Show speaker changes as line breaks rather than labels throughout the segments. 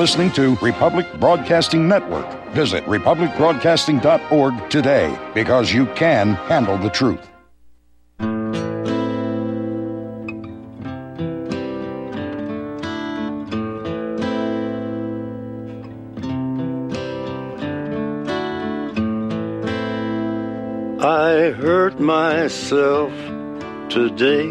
listening to Republic Broadcasting Network. Visit republicbroadcasting.org today, because you can handle the truth.
I hurt myself today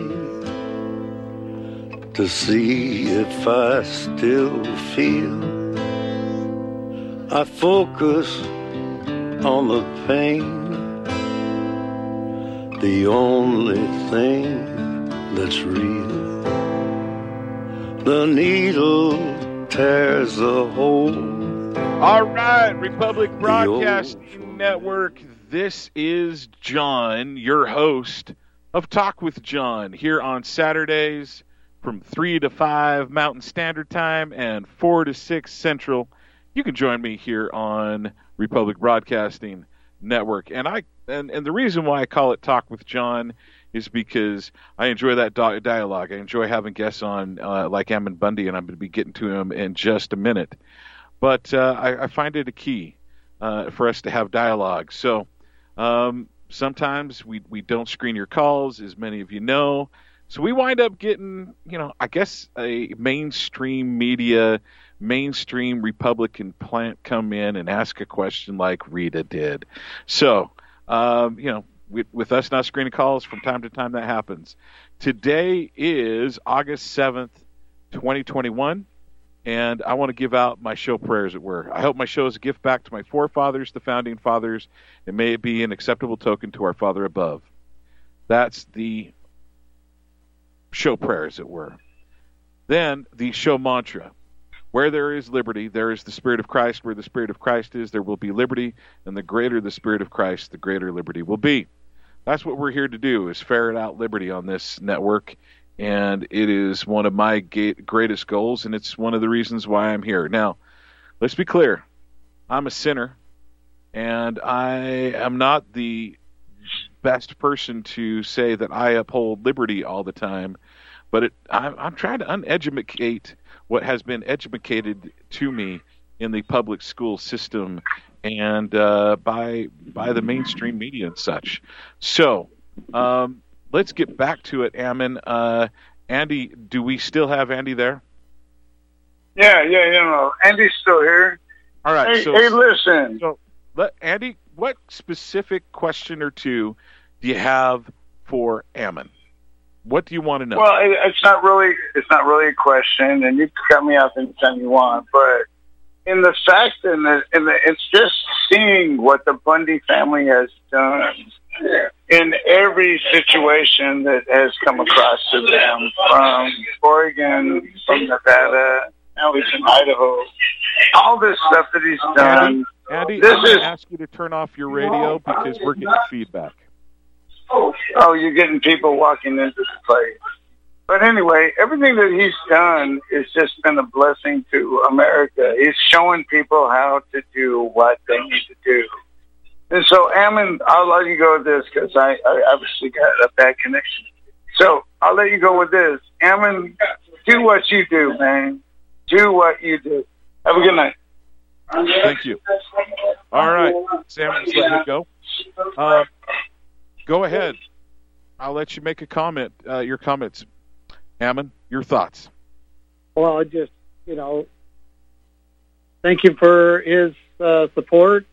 to see if I still feel. I focus on the pain, the only thing that's real. The needle tears the hole.
All right, Republic Broadcasting Network. This is John, your host of Talk with John, here on Saturdays from 3 to 5 Mountain Standard Time and 4 to 6 Central. You can join me here on Republic Broadcasting Network. And the reason why I call it Talk with John is because I enjoy that dialogue. I enjoy having guests on like Ammon Bundy, and I'm going to be getting to him in just a minute. But I find it a key for us to have dialogue. So sometimes we don't screen your calls, as many of you know. So we wind up getting, I guess a mainstream media, mainstream Republican plant come in and ask a question like Rita did. So, with us not screening calls, from time to time that happens. Today is August 7th, 2021. And I want to give out my show prayers, as it were. I hope my show is a gift back to my forefathers, the founding fathers, and may it be an acceptable token to our Father above. That's the show prayer, as it were. Then the show mantra. Where there is liberty, there is the Spirit of Christ. Where the Spirit of Christ is, there will be liberty. And the greater the Spirit of Christ, the greater liberty will be. That's what we're here to do, is ferret out liberty on this network. And it is one of my greatest goals, and it's one of the reasons why I'm here. Now, let's be clear. I'm a sinner, and I am not the best person to say that I uphold liberty all the time, but I'm trying to uneducate what has been educated to me in the public school system and by the mainstream media and such. So, let's get back to it, Ammon. Andy, do we still have Andy there?
Yeah, Andy's still here.
All right.
Hey, listen.
So, Andy, what specific question or two do you have for Ammon? What do you want to know?
Well, it's not really a question, and you can cut me off anytime you want. But in the fact, it's just seeing what the Bundy family has done in every situation that has come across to them, from Oregon, from Nevada, now he's in Idaho. All this stuff that he's done.
Andy, I'm going to ask you to turn off your radio because we're getting feedback.
Oh, you're getting people walking into the place. But anyway, everything that he's done has just been a blessing to America. He's showing people how to do what they need to do. And so, Ammon, I'll let you go with this because I obviously got a bad connection. So I'll let you go with this. Ammon, do what you do, man. Do what you do. Have a good night.
Thank you. All right. Sam, just let me go. Go ahead. I'll let you make a comment, your comments. Ammon, your thoughts.
Well, just, thank you for his support.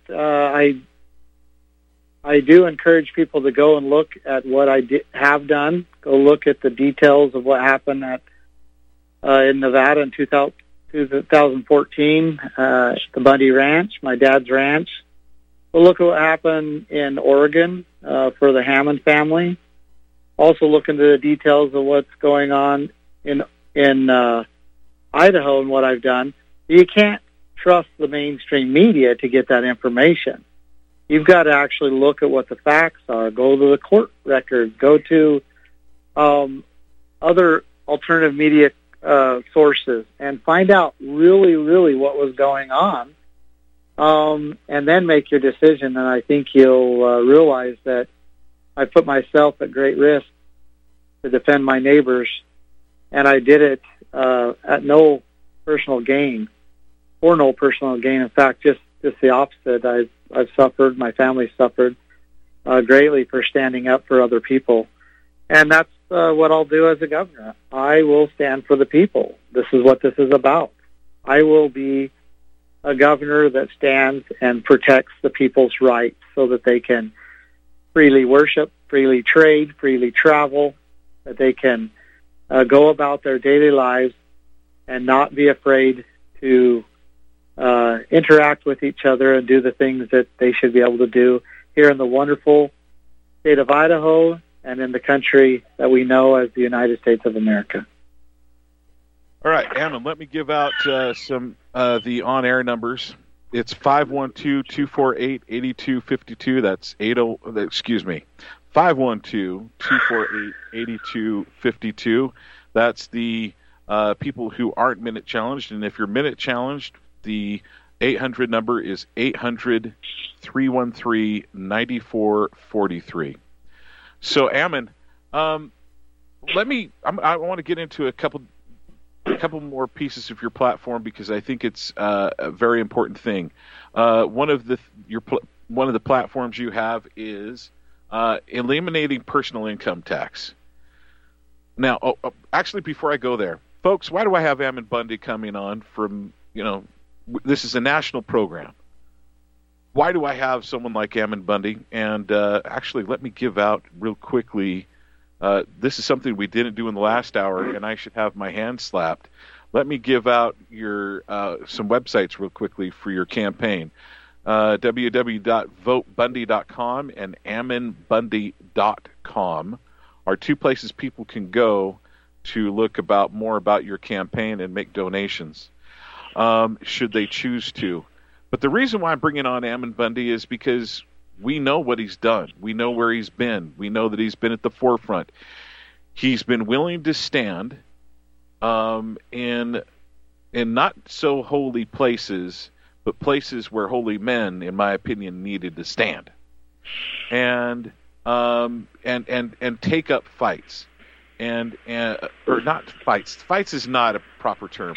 I do encourage people to go and look at what I have done. Go look at the details of what happened in Nevada in 2014, the Bundy Ranch, my dad's ranch. Go look at what happened in Oregon for the Hammond family. Also look into the details of what's going on in Idaho and what I've done. You can't trust the mainstream media to get that information. You've got to actually look at what the facts are. Go to the court record. Go to other alternative media sources and find out really, really what was going on, and then make your decision. And I think you'll realize that I put myself at great risk to defend my neighbors, and I did it at no personal gain. for no personal gain. In fact, just the opposite. I've suffered, my family suffered greatly for standing up for other people. And that's what I'll do as a governor. I will stand for the people. This is what this is about. I will be a governor that stands and protects the people's rights so that they can freely worship, freely trade, freely travel, that they can go about their daily lives and not be afraid to interact with each other and do the things that they should be able to do here in the wonderful state of Idaho and in the country that we know as the United States of America.
All right, Ammon, let me give out some the on-air numbers. It's 512-248-8252. That's 512-248-8252. That's the people who aren't minute challenged. And if you're minute challenged, the 800 number is 800-313-9443. So, Ammon, I want to get into a couple more pieces of your platform because I think it's a very important thing. One of the platforms you have is eliminating personal income tax. Now, actually, before I go there, folks, why do I have Ammon Bundy coming on from, this is a national program. Why do I have someone like Ammon Bundy? And actually, let me give out real quickly. This is something we didn't do in the last hour, and I should have my hand slapped. Let me give out your some websites real quickly for your campaign. www.votebundy.com and ammonbundy.com are two places people can go to look more about your campaign and make donations, should they choose to. But the reason why I'm bringing on Ammon Bundy is because we know what he's done. We know where he's been. We know that he's been at the forefront. He's been willing to stand in not so holy places, but places where holy men, in my opinion, needed to stand, and take up fights, or not fights. Fights is not a proper term.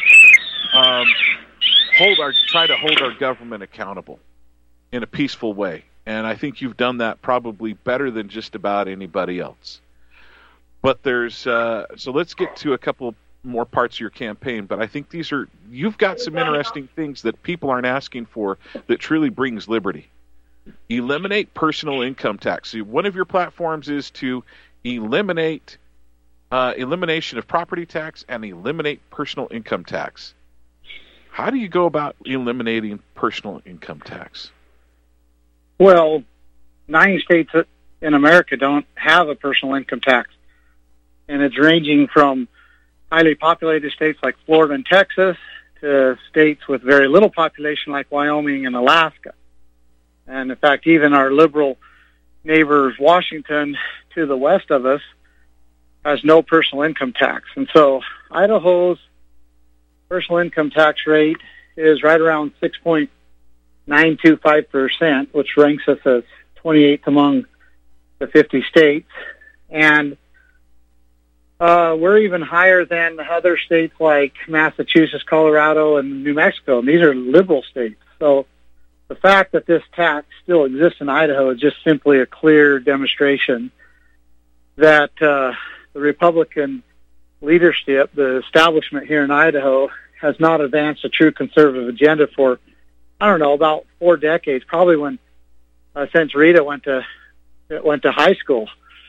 Try to hold our government accountable in a peaceful way. And I think you've done that probably better than just about anybody else. But there's so let's get to a couple more parts of your campaign. But I think you've got some interesting things that people aren't asking for that truly brings liberty. Eliminate personal income tax. So one of your platforms is to elimination of property tax and eliminate personal income tax. How do you go about eliminating personal income tax?
Well, 9 states in America don't have a personal income tax. And it's ranging from highly populated states like Florida and Texas to states with very little population like Wyoming and Alaska. And in fact, even our liberal neighbors, Washington, to the west of us, has no personal income tax. And so Idaho's personal income tax rate is right around 6.925%, which ranks us as 28th among the 50 states. And we're even higher than other states like Massachusetts, Colorado, and New Mexico. And these are liberal states. So the fact that this tax still exists in Idaho is just simply a clear demonstration that the Republican leadership, the establishment here in Idaho, has not advanced a true conservative agenda for, about 4 decades, probably when since Rita went to high school.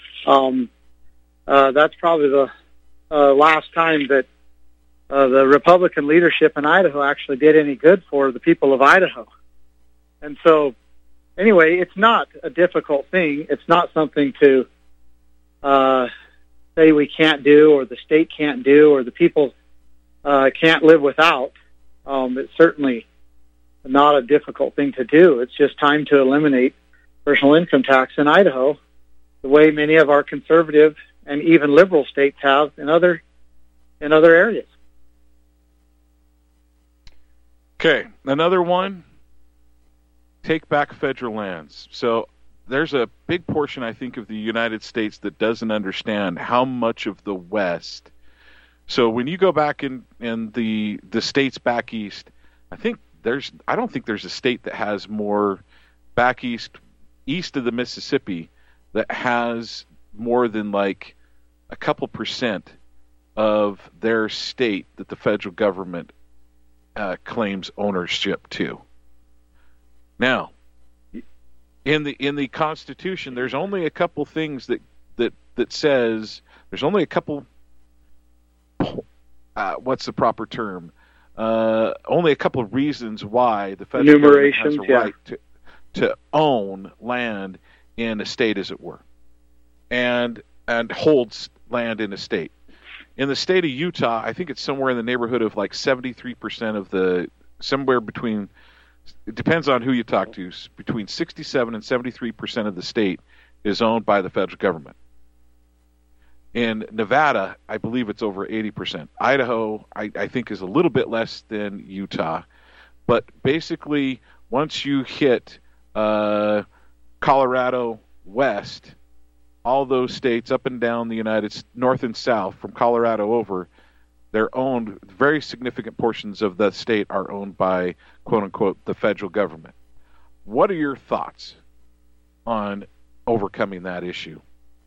That's probably the last time that the Republican leadership in Idaho actually did any good for the people of Idaho. And so, anyway, it's not a difficult thing. It's not something to say we can't do, or the state can't do, or the people can't live without. It's certainly not a difficult thing to do. It's just time to eliminate personal income tax in Idaho, the way many of our conservative and even liberal states have in other areas.
Okay, another one. Take back federal lands. So there's a big portion, I think, of the United States that doesn't understand how much of the West. So when you go back in the states back east, I don't think there's a state that has more back east of the Mississippi that has more than like a couple percent of their state that the federal government claims ownership to. Now, in the Constitution, there's only a couple things that says there's only a couple. What's the proper term? Only a couple of reasons why the federal government has a right to own land in a state, as it were, and holds land in a state. In the state of Utah, I think it's somewhere in the neighborhood of like 73% of somewhere between, it depends on who you talk to, between 67 and 73% of the state is owned by the federal government. In Nevada, I believe it's over 80%. Idaho, I think, is a little bit less than Utah. But basically, once you hit Colorado west, all those states up and down the United States, north and south, from Colorado over, they're owned, very significant portions of the state are owned by, quote-unquote, the federal government. What are your thoughts on overcoming that issue?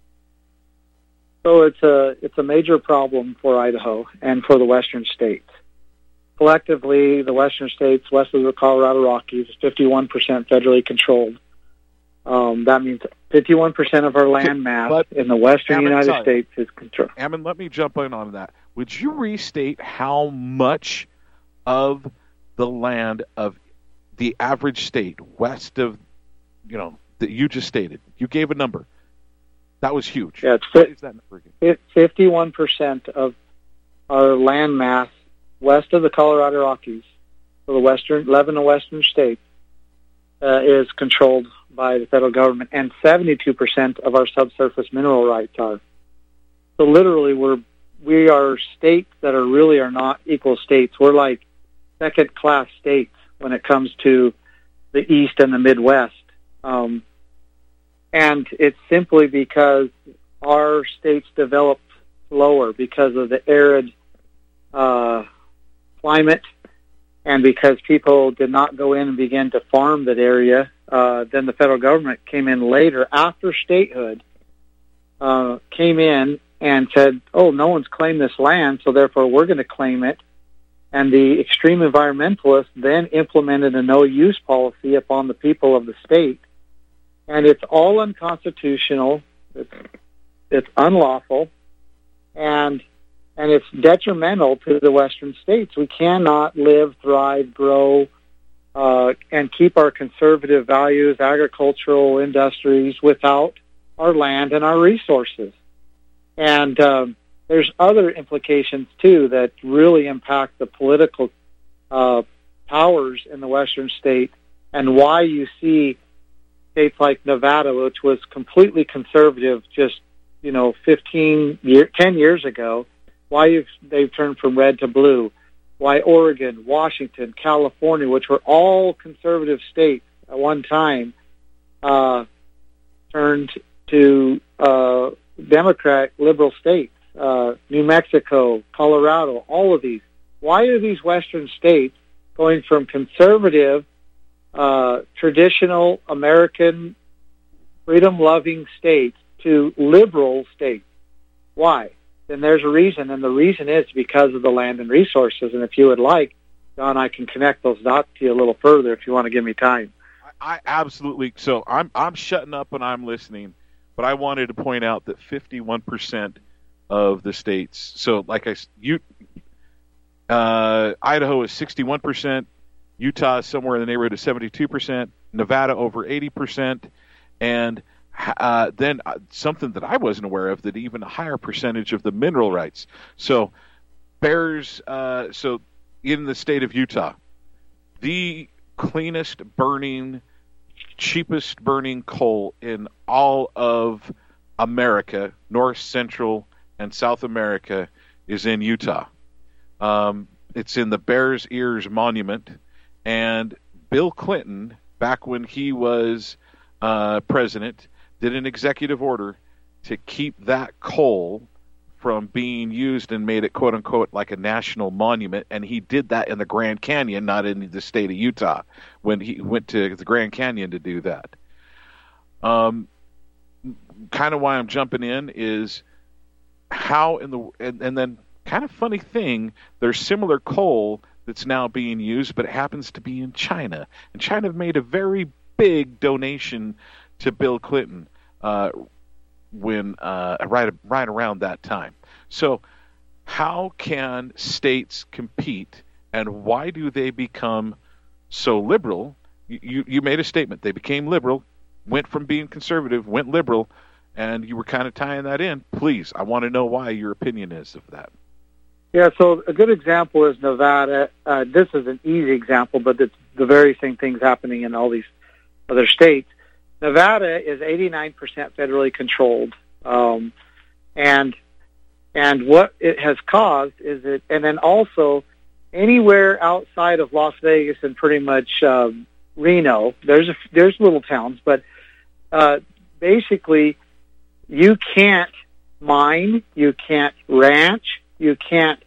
So it's a major problem for Idaho and for the western states. Collectively, the western states west of the Colorado Rockies is 51% federally controlled. That means 51% of our land mass in the western United States is controlled.
Ammon, let me jump in on that. Would you restate how much of the land of the average state west of, that you just stated? You gave a number. That was huge.
Yeah,
what is that number again?
It's 51% of our land mass west of the Colorado Rockies, so the 11 western states, is controlled by the federal government, and 72% of our subsurface mineral rights are. So literally, we are states that are not equal states. We're like second-class states when it comes to the East and the Midwest. And it's simply because our states developed slower because of the arid climate, and because people did not go in and begin to farm that area. Then the federal government came in later, after statehood, came in and said, oh, no one's claimed this land, so therefore we're going to claim it. And the extreme environmentalists then implemented a no-use policy upon the people of the state. And it's all unconstitutional, it's unlawful, and it's detrimental to the western states. We cannot live, thrive, grow, and keep our conservative values, agricultural industries, without our land and our resources. And there's other implications, too, that really impact the political powers in the western state, and why you see states like Nevada, which was completely conservative just, 10 years ago, why they've turned from red to blue, why Oregon, Washington, California, which were all conservative states at one time, turned to Democrat liberal states, New Mexico, Colorado, all of these. Why are these western states going from conservative, traditional American freedom-loving states to liberal states? Why? Then there's a reason, and the reason is because of the land and resources. And if you would like, John, I can connect those dots to you a little further if you want to give me time.
I absolutely. So I'm shutting up and I'm listening, but I wanted to point out that 51% of the states. So like Idaho is 61%. Utah is somewhere in the neighborhood of 72%. Nevada over 80%, and then something that I wasn't aware of, that even a higher percentage of the mineral rights. So bears. So in the state of Utah, the cleanest burning, cheapest burning coal in all of America, North, Central, and South America, is in Utah. It's in the Bears Ears Monument, and Bill Clinton, back when he was president, did an executive order to keep that coal from being used and made it, quote unquote, like a national monument. And he did that in the Grand Canyon, not in the state of Utah, when he went to the Grand Canyon to do that. Kind of why I'm jumping in is how and then kind of funny thing, there's similar coal that's now being used, but it happens to be in China. And China made a very big donation to Bill Clinton when right around that time. So how can states compete, and why do they become so liberal? You made a statement. They became liberal, went from being conservative, went liberal, and you were kind of tying that in. Please, I want to know why your opinion is of that.
Yeah, so a good example is Nevada. This is an easy example, but it's the very same things happening in all these other states. Nevada is 89% federally controlled, and what it has caused is it, and then also anywhere outside of Las Vegas and pretty much Reno, there's little towns, but basically you can't mine, you can't ranch, you can't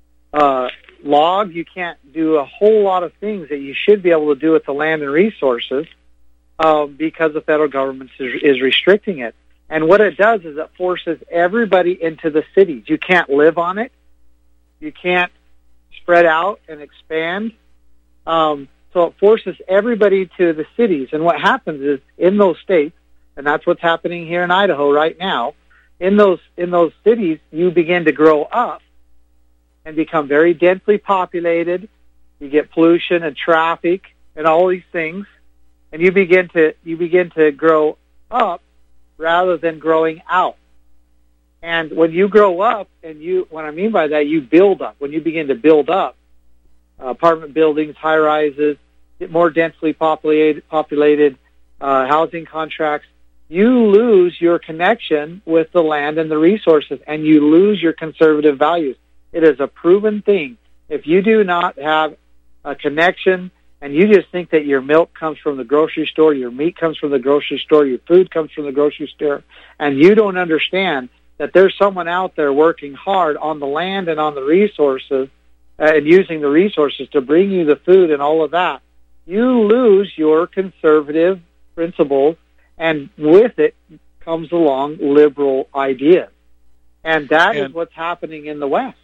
log, you can't do a whole lot of things that you should be able to do with the land and resources because the federal government is restricting it. And what it does is it forces everybody into the cities. You can't live on it. You can't spread out and expand. So it forces everybody to the cities. And what happens is in those states, and that's what's happening here in Idaho right now, in those cities, you begin to grow up and become very densely populated. You get pollution and traffic and all these things, and you begin to grow up rather than growing out. And when you grow up, what I mean by that, you build up. When you begin to build up, apartment buildings, high rises, more densely populated housing contracts, you lose your connection with the land and the resources, and you lose your conservative values. It is a proven thing. If you do not have a connection and you just think that your milk comes from the grocery store, your meat comes from the grocery store, your food comes from the grocery store, and you don't understand that there's someone out there working hard on the land and on the resources and using the resources to bring you the food and all of that, you lose your conservative principles, and with it comes along liberal ideas. And that is what's happening in the West.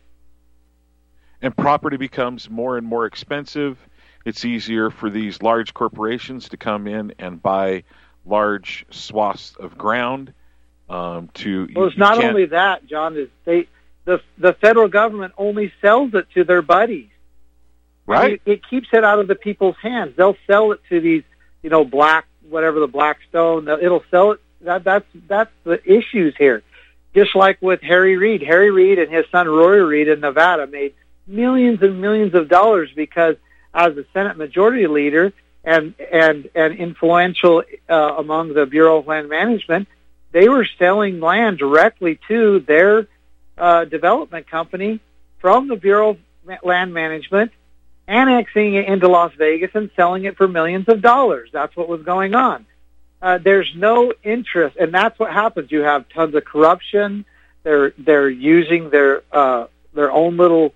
And property becomes more and more expensive. It's easier for these large corporations to come in and buy large swaths of ground. Well, it's not only that, John. Is the federal government only sells it to their buddies. Right.
It keeps it out of the people's hands. They'll sell it to these, whatever the Blackstone. It'll sell it. That's the issues here. Just like with Harry Reid. Harry Reid and his son Rory Reid in Nevada made millions and millions of dollars because as the Senate Majority Leader and influential among the Bureau of Land Management, they were selling land directly to their development company from the Bureau of Land Management, annexing it into Las Vegas and selling it for millions of dollars. That's what was going on. There's no interest, and that's what happens. You have tons of corruption. They're using their own little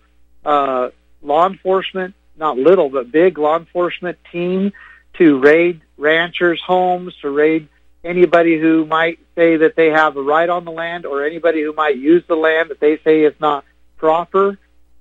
law enforcement, not little, but big law enforcement team to raid ranchers' homes, to raid anybody who might say that they have a right on the land or anybody who might use the land that they say is not proper.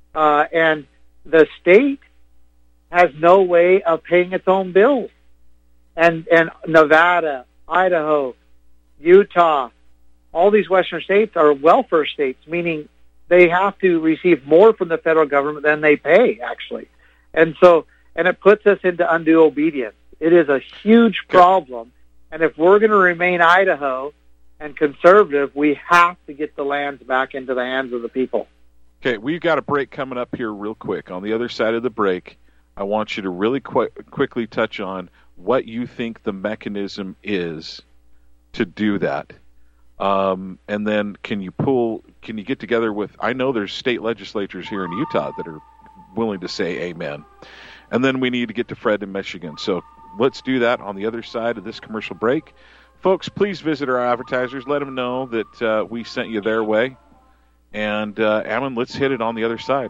And the state has no way of paying its own bills. And Nevada, Idaho, Utah, all these western states are welfare states, meaning they have to receive more from the federal government than they pay, actually. And it puts us into undue obedience. It is a huge problem. And if we're going to remain Idaho and conservative, we have to get the lands back into the hands of the people.
Okay, we've got a break coming up here real quick. On the other side of the break, I want you to really quickly touch on what you think the mechanism is to do that. And then can you get together with, I know there's state legislatures here in Utah that are willing to say amen. And then we need to get to Fred in Michigan. So let's do that on the other side of this commercial break. Folks, please visit our advertisers. Let them know that we sent you their way. And, Ammon, let's hit it on the other side.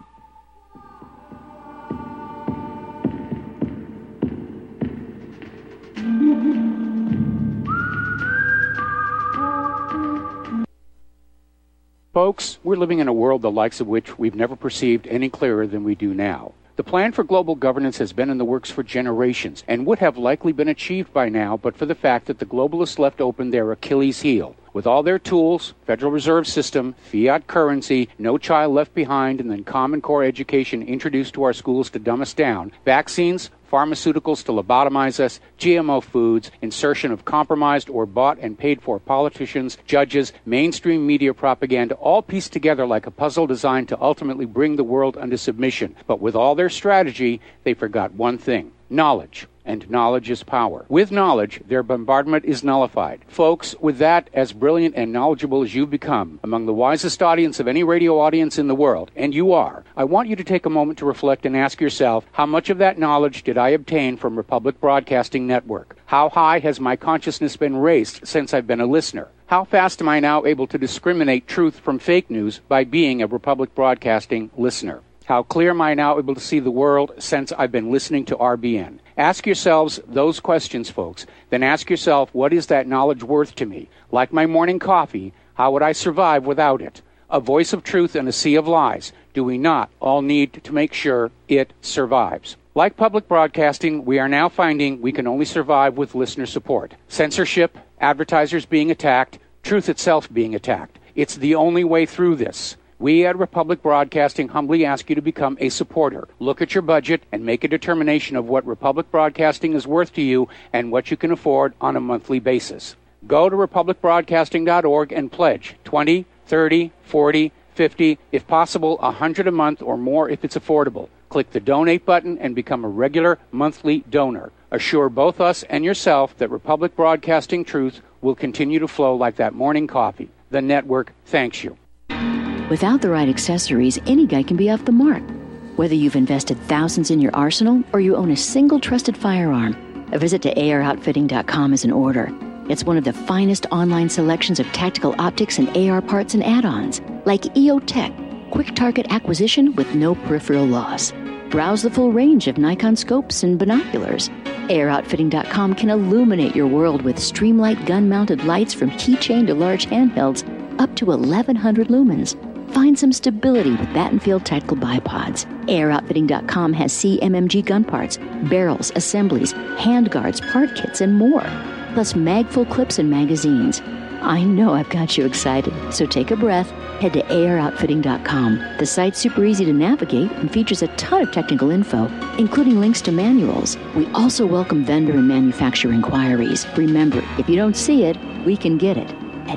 Folks, we're living in a world the likes of which we've never perceived any clearer than we do now. The plan for global governance has been in the works for generations and would have likely been achieved by now but for the fact that the globalists left open their Achilles heel. With all their tools, Federal Reserve System, fiat currency, no child left behind, and then Common Core education introduced to our schools to dumb us down, vaccines, pharmaceuticals to lobotomize us, GMO foods, insertion of compromised or bought and paid for politicians, judges, mainstream media propaganda, all pieced together like a puzzle designed to ultimately bring the world under submission. But with all their strategy, they forgot one thing: knowledge. And knowledge is power. With knowledge, their bombardment is nullified. Folks, with that, as brilliant and knowledgeable as you've become, among the wisest audience of any radio audience in the world, and you are, I want you to take a moment to reflect and ask yourself, how much of that knowledge did I obtain from Republic Broadcasting Network? How high has my consciousness been raised since I've been a listener? How fast am I now able to discriminate truth from fake news by being a Republic Broadcasting listener? How clear am I now able to see the world since I've been listening to RBN? Ask yourselves those questions, folks. Then ask yourself, what is that knowledge worth to me? Like my morning coffee, how would I survive without it? A voice of truth in a sea of lies. Do we not all need to make sure it survives? Like public broadcasting, we are now finding we can only survive with listener support. Censorship, advertisers being attacked, truth itself being attacked. It's the only way through this. We at Republic Broadcasting humbly ask you to become a supporter. Look at your budget and make a determination of what Republic Broadcasting is worth to you and what you can afford on a monthly basis. Go to republicbroadcasting.org and pledge $20, $30, $40, $50, if possible, $100 a month or more if it's affordable. Click the donate button and become a regular monthly donor. Assure both us and yourself that Republic Broadcasting truth will continue to flow like that morning coffee. The network thanks you.
Without the right accessories, any guy can be off the mark. Whether you've invested thousands in your arsenal or you own a single trusted firearm, a visit to AROutfitting.com is in order. It's one of the finest online selections of tactical optics and AR parts and add-ons, like EOTech, quick target acquisition with no peripheral loss. Browse the full range of Nikon scopes and binoculars. AROutfitting.com can illuminate your world with Streamlight gun-mounted lights from keychain to large handhelds up to 1,100 lumens. Find some stability with Battenfield tactical bipods. AirOutfitting.com has CMMG gun parts, barrels, assemblies, handguards, part kits, and more. Plus mag-full clips and magazines. I know I've got you excited, so take a breath. Head to AirOutfitting.com. The site's super easy to navigate and features a ton of technical info, including links to manuals. We also welcome vendor and manufacturer inquiries. Remember, if you don't see it, we can get it at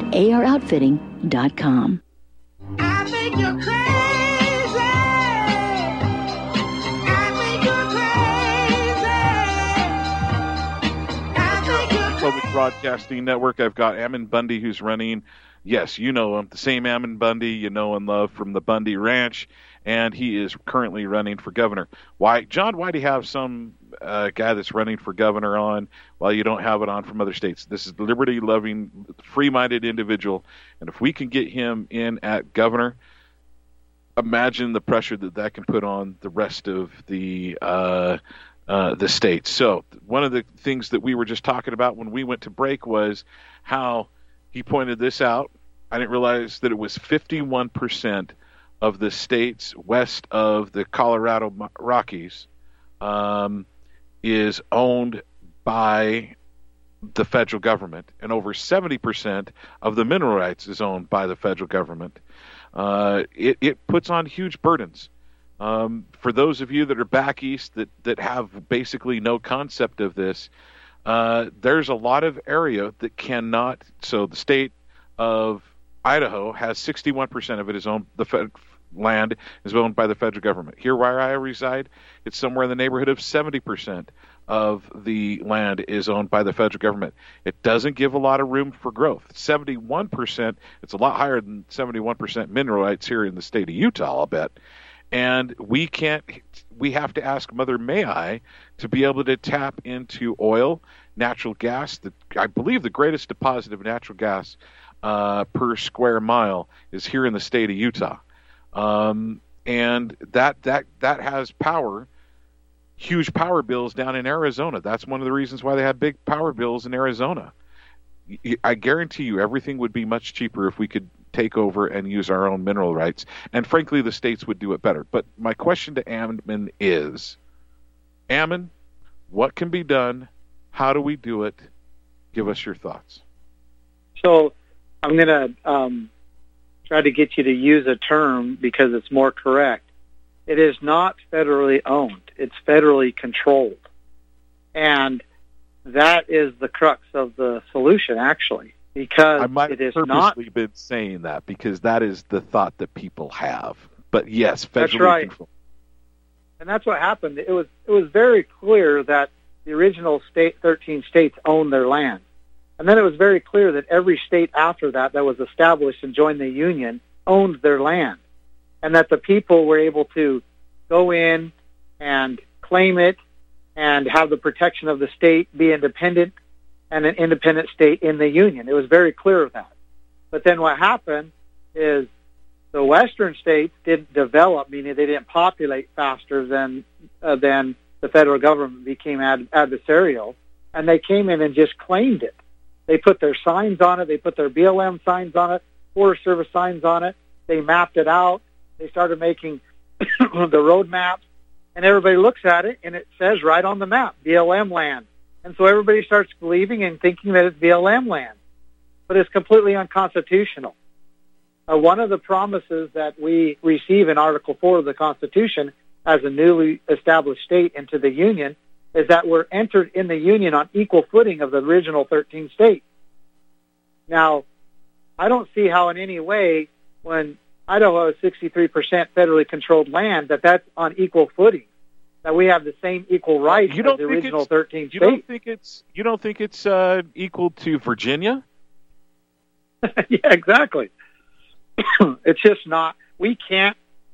AirOutfitting.com.
I think you're crazy. I think you're crazy.
Public Broadcasting Network. I've got Ammon Bundy, who's running. Yes, you know him, the same Ammon Bundy you know and love from the Bundy Ranch, and he is currently running for governor. Why, John? Why do you have some guy that's running for governor on while you don't have it on from other states? This is a liberty-loving, free-minded individual, and if we can get him in at governor, imagine the pressure that can put on the rest of the states. So one of the things that we were just talking about when we went to break was how he pointed this out. I didn't realize that it was 51% of the states west of the Colorado Rockies is owned by the federal government, and over 70% of the mineral rights is owned by the federal government. It puts on huge burdens. For those of you that are back east that have basically no concept of this, there's a lot of area that cannot. So the state of Idaho has 61% of it is owned. Land is owned by the federal government. Here where I reside, it's somewhere in the neighborhood of 70% of the land is owned by the federal government. It doesn't give a lot of room for growth. 71%, it's a lot higher than 71% mineral rights here in the state of Utah, I'll bet. And we have to ask Mother May I to be able to tap into oil, natural gas. I believe the greatest deposit of natural gas per square mile is here in the state of Utah. And that has power, huge power bills down in Arizona. That's one of the reasons why they have big power bills in Arizona. I guarantee you everything would be much cheaper if we could take over and use our own mineral rights. And frankly, the states would do it better. But my question to Ammon is, Ammon, what can be done? How do we do it? Give us your thoughts.
So I'm going to try to get you to use a term because it's more correct. It is not federally owned. It's federally controlled. And that is the crux of the solution, actually, because
I might
it is
have
not...
purposely been saying that because that is the thought that people have. But yes, federally
That's right.
controlled.
And that's what happened. It was very clear that the original 13 states owned their land. And then it was very clear that every state after that was established and joined the Union owned their land. And that the people were able to go in and claim it and have the protection of the state, be independent, and an independent state in the Union. It was very clear of that. But then what happened is the Western states didn't develop, meaning they didn't populate faster than the federal government became adversarial, and they came in and just claimed it. They put their signs on it. They put their BLM signs on it, Forest Service signs on it. They mapped it out. They started making the road maps, and everybody looks at it, and it says right on the map, BLM land. And so everybody starts believing and thinking that it's BLM land, but it's completely unconstitutional. One of the promises that we receive in Article 4 of the Constitution as a newly established state into the Union is that we're entered in the Union on equal footing of the original 13 states. Now, I don't see how in any way, when Idaho is 63% federally controlled land, that's on equal footing, that we have the same equal rights as the original 13 states.
You don't think it's equal to Virginia?
Yeah, exactly. It's just not. We can't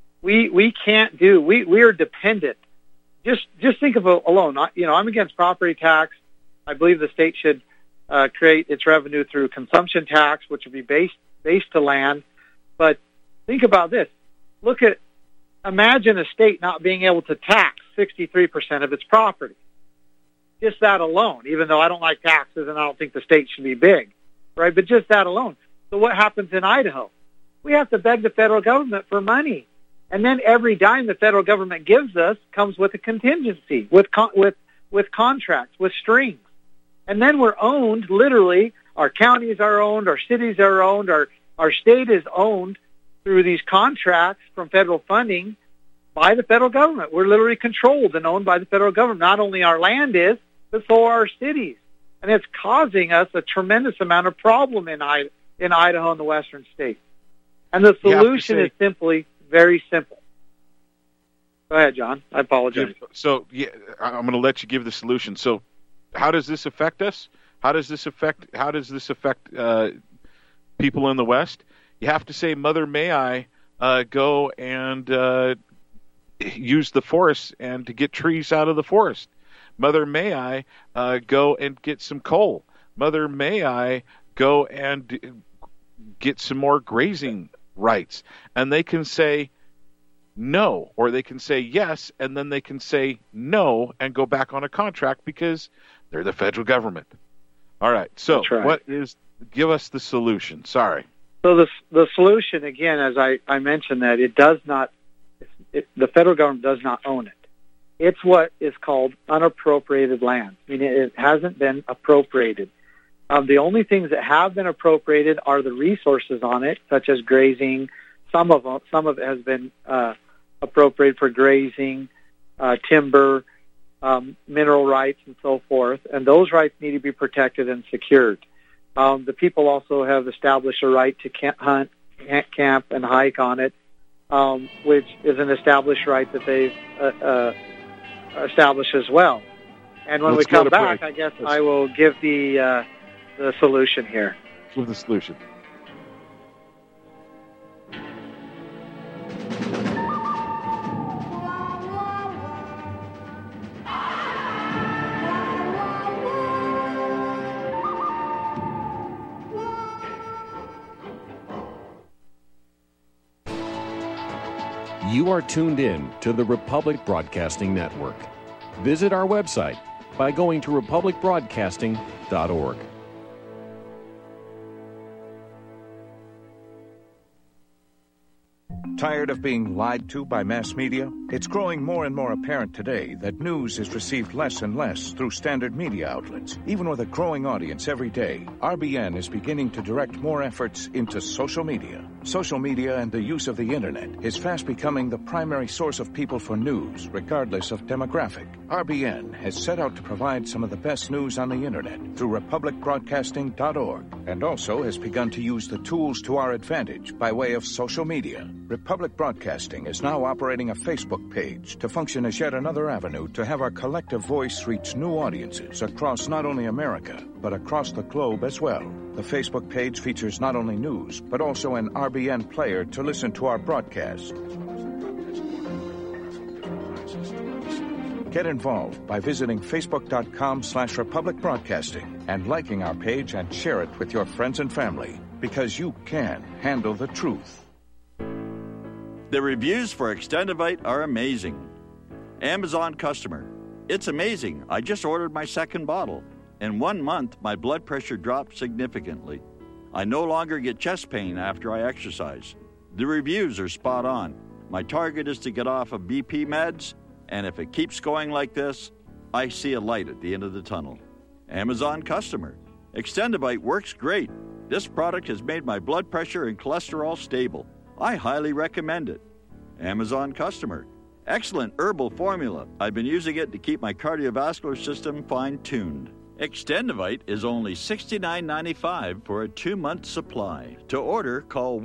do. We are dependent. Just think of it alone. I'm against property tax. I believe the state should create its revenue through consumption tax, which would be based to land. But think about this. Imagine a state not being able to tax 63% of its property. Just that alone, even though I don't like taxes and I don't think the state should be big, right? But just that alone. So what happens in Idaho? We have to beg the federal government for money. And then every dime the federal government gives us comes with a contingency, with contracts, with strings. And then we're owned, literally, our counties are owned, our cities are owned, our state is owned through these contracts from federal funding by the federal government. We're literally controlled and owned by the federal government. Not only our land is, but so are our cities. And it's causing us a tremendous amount of problem in Idaho and the western states. And the solution is simply very simple. Go ahead, John. I apologize.
So, yeah, I'm going to let you give the solution. So, how does this affect us? How does this affect people in the West? You have to say, Mother, may I go and use the forest and to get trees out of the forest? Mother, may I go and get some coal? Mother, may I go and get some more grazing rights? And they can say no, or they can say yes, and then they can say no and go back on a contract because they're the federal government. All right. So give us the solution. Sorry.
So the solution, again, as I mentioned, that the federal government does not own it. It's what is called unappropriated land. I mean, it hasn't been appropriated. The only things that have been appropriated are the resources on it, such as grazing. Some of it has been appropriated for grazing, timber, mineral rights, and so forth. And those rights need to be protected and secured. The people also have established a right to hunt, camp, and hike on it, which is an established right that they've established as well. And when we come back, I guess I will give the solution here.
Give the solution.
You are tuned in to the Republic Broadcasting Network. Visit our website by going to republicbroadcasting.org.
Tired of being lied to by mass media? It's growing more and more apparent today that news is received less and less through standard media outlets. Even with a growing audience every day, RBN is beginning to direct more efforts into social media. Social media and the use of the internet is fast becoming the primary source of people for news, regardless of demographic. RBN has set out to provide some of the best news on the internet through republicbroadcasting.org, and also has begun to use the tools to our advantage by way of social media. Republic Broadcasting is now operating a Facebook page to function as yet another avenue to have our collective voice reach new audiences across not only America, but across the globe as well. The Facebook page features not only news, but also an RBN player to listen to our broadcast. Get involved by visiting facebook.com/Republic Broadcasting and liking our page and share it with your friends and family, because you can handle the truth.
The reviews for Extendivite are amazing. Amazon customer. It's amazing. I just ordered my second bottle. In 1 month, my blood pressure dropped significantly. I no longer get chest pain after I exercise. The reviews are spot on. My target is to get off of BP meds, and if it keeps going like this, I see a light at the end of the tunnel. Amazon customer. Extendivite works great. This product has made my blood pressure and cholesterol stable. I highly recommend it. Amazon customer. Excellent herbal formula. I've been using it to keep my cardiovascular system fine-tuned. Extendivite is only $69.95 for a 2-month supply. To order, call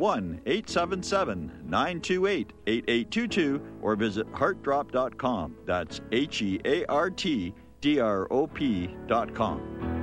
1-877-928-8822 or visit heartdrop.com. That's HEARTDROP.com.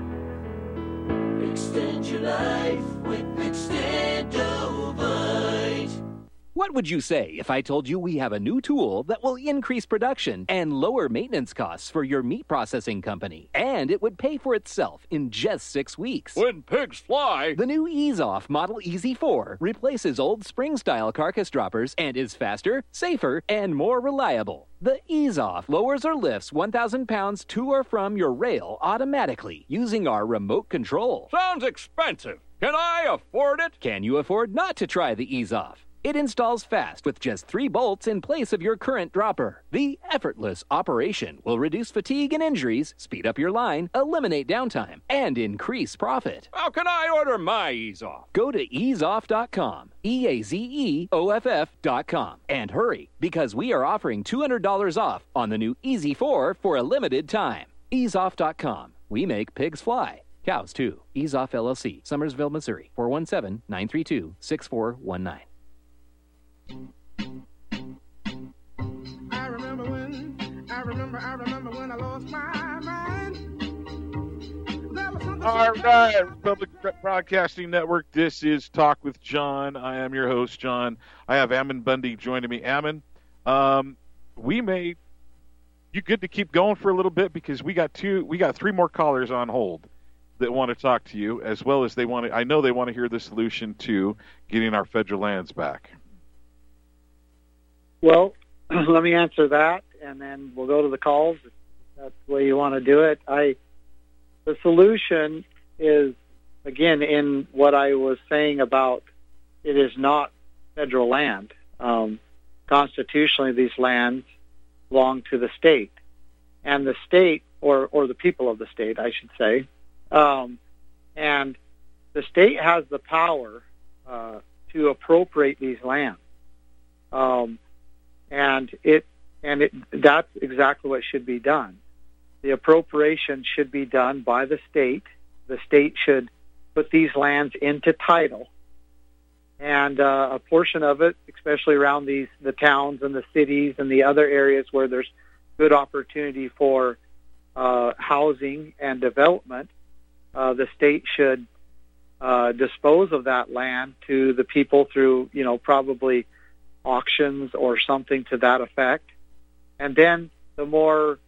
Extend your life with Extendovite.
What would you say if I told you we have a new tool that will increase production and lower maintenance costs for your meat processing company? And it would pay for itself in just 6 weeks.
When pigs fly!
The new EaseOff Model EZ4 replaces old spring-style carcass droppers and is faster, safer, and more reliable. The EaseOff lowers or lifts 1,000 pounds to or from your rail automatically using our remote control.
Sounds expensive. Can I afford it?
Can you afford not to try the EaseOff? It installs fast with just 3 bolts in place of your current dropper. The effortless operation will reduce fatigue and injuries, speed up your line, eliminate downtime, and increase profit.
How can I order my EaseOff?
Go to easeoff.com, EAZEOFF.com, and hurry, because we are offering $200 off on the new EZ4 for a limited time. Easeoff.com. We make pigs fly. Cows, too. EaseOff LLC, Summersville, Missouri, 417-932-6419.
I remember when I lost my mind.
All right, Republic Broadcasting Network. This is Talk with John. I am your host, John. I have Ammon Bundy joining me. Ammon, you good to keep going for a little bit, because we got 3 more callers on hold that want to talk to you, as well as I know they want to hear the solution to getting our federal lands back.
Well, let me answer that, and then we'll go to the calls. If that's the way you want to do it. The solution is, again, in what I was saying about it is not federal land. Constitutionally, these lands belong to the state. And the state, or the people of the state, I should say, and the state has the power to appropriate these lands. That's exactly what should be done. The appropriation should be done by the state. The state should put these lands into title, and a portion of it, especially around the towns and the cities and the other areas where there's good opportunity for housing and development, the state should dispose of that land to the people through, probably auctions or something to that effect. And then the more,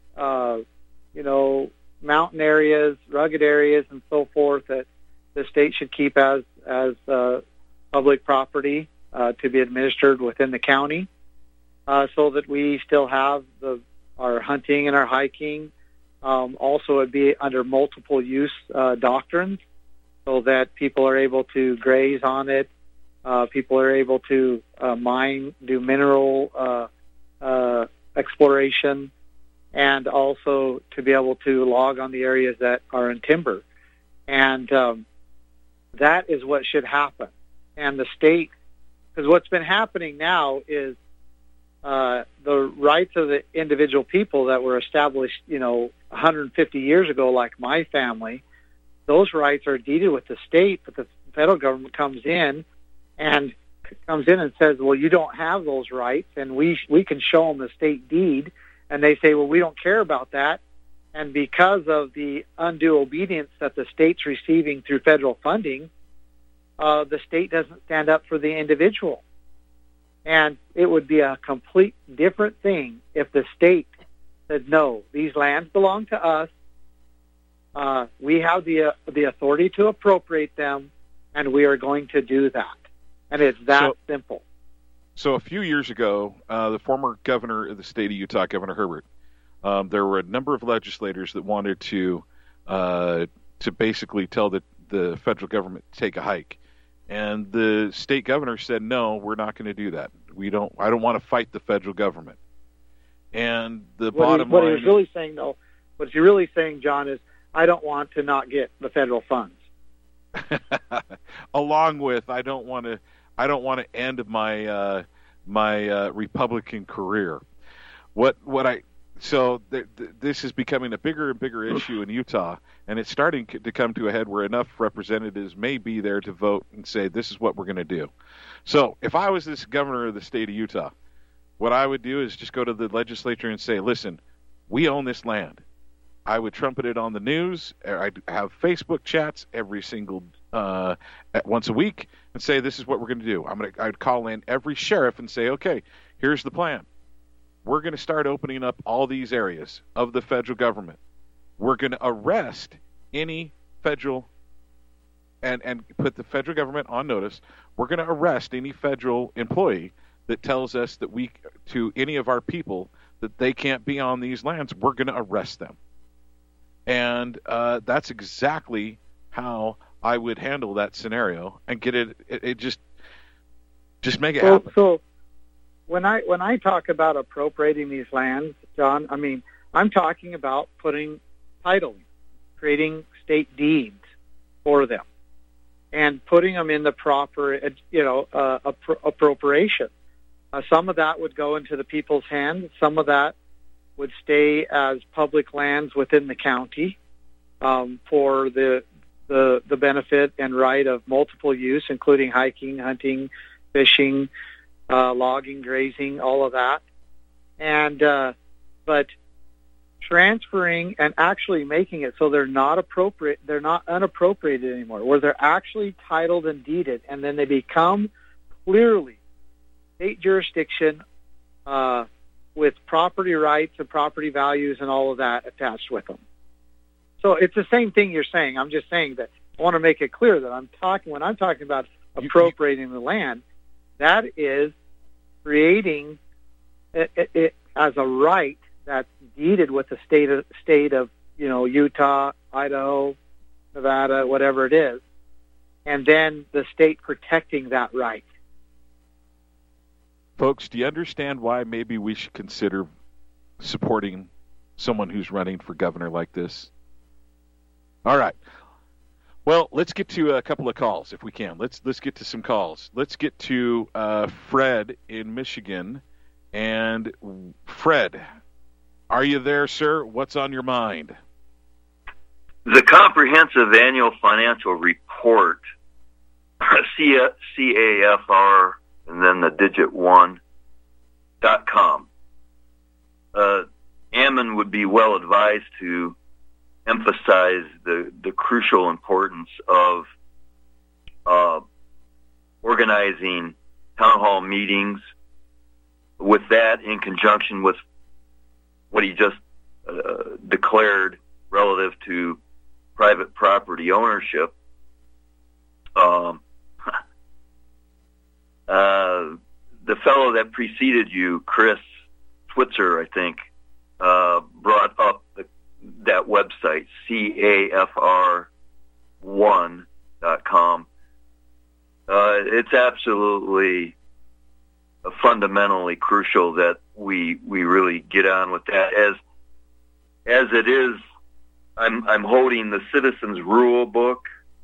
mountain areas, rugged areas, and so forth that the state should keep as public property to be administered within the county. so that we still have our hunting and our hiking. Also, it'd be under multiple use doctrines, so that people are able to graze on it. People are able to mine, do mineral exploration, and also to be able to log on the areas that are in timber. And that is what should happen. And the state, because what's been happening now is the rights of the individual people that were established, 150 years ago, like my family, those rights are deeded with the state, but the federal government comes in and says, well, you don't have those rights, and we can show them the state deed, and they say, well, we don't care about that. And because of the undue obedience that the state's receiving through federal funding, the state doesn't stand up for the individual. And it would be a complete different thing if the state said, no, these lands belong to us. We have the authority to appropriate them, and we are going to do that. And it's that simple.
So a few years ago, the former governor of the state of Utah, Governor Herbert, there were a number of legislators that wanted to basically tell the federal government to take a hike. And the state governor said, no, we're not going to do that. I don't want to fight the federal government. And what he was really saying, though, what he's really saying, John, is I don't want to not get the federal funds. Along with, I don't want to end my Republican career. This is becoming a bigger and bigger issue in Utah, and it's starting to come to a head where enough representatives may be there to vote and say, this is what we're going to do. So if I was this governor of the state of Utah, what I would do is just go to the legislature and say, listen, we own this land. I would trumpet it on the news. I'd have Facebook chats every single once a week and say, this is what we're going to do. I'd call in every sheriff and say, okay, here's the plan. We're going to start opening up all these areas of the federal government. We're going to arrest any federal and put the federal government on notice. We're going to arrest any federal employee that tells us that to any of our people that they can't be on these lands. We're going to arrest them. And that's exactly how I would handle that scenario and get it just make it happen.
So when I talk about appropriating these lands, John, I mean, I'm talking about putting title, creating state deeds for them, and putting them in the proper, appropriation. Some of that would go into the people's hands. Some of that would stay as public lands within the county for the benefit and right of multiple use, including hiking, hunting, fishing, logging, grazing, all of that. And but transferring and actually making it so they're not unappropriated anymore, where they're actually titled and deeded, and then they become clearly state jurisdiction with property rights and property values and all of that attached with them. So it's the same thing you're saying. I'm just saying that I want to make it clear that when I'm talking about appropriating the land, that is creating it as a right that's deeded with the state of Utah, Idaho, Nevada, whatever it is, and then the state protecting that right.
Folks, do you understand why maybe we should consider supporting someone who's running for governor like this? All right. Well, let's get to a couple of calls if we can. Let's get to some calls. Let's get to Fred in Michigan. And Fred, are you there, sir? What's on your mind?
The Comprehensive Annual Financial Report, CAFR, and then the digit 1.com. Ammon would be well advised to emphasize the crucial importance of organizing town hall meetings. With that, in conjunction with what he just declared relative to private property ownership, the fellow that preceded you, Chris Switzer, I think, brought up that website, CAFR1.com. It's absolutely fundamentally crucial that we really get on with that. As it is, I'm holding the Citizens Rule book